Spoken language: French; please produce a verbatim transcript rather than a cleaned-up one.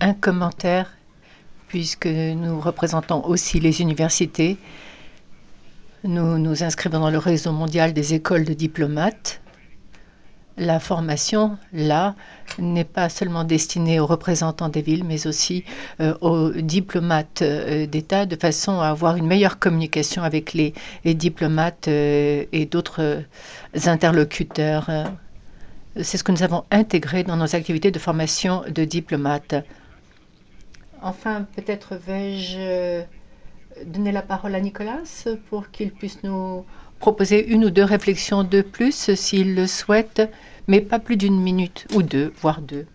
un commentaire, puisque nous représentons aussi les universités. Nous nous inscrivons dans le réseau mondial des écoles de diplomates. La formation, là, n'est pas seulement destinée aux représentants des villes, mais aussi euh, aux diplomates euh, d'État, de façon à avoir une meilleure communication avec les, les diplomates euh, et d'autres euh, interlocuteurs. C'est ce que nous avons intégré dans nos activités de formation de diplomates. Enfin, peut-être vais-je donner la parole à Nicolas pour qu'il puisse nous proposer une ou deux réflexions de plus s'il le souhaite, mais pas plus d'une minute ou deux, voire deux.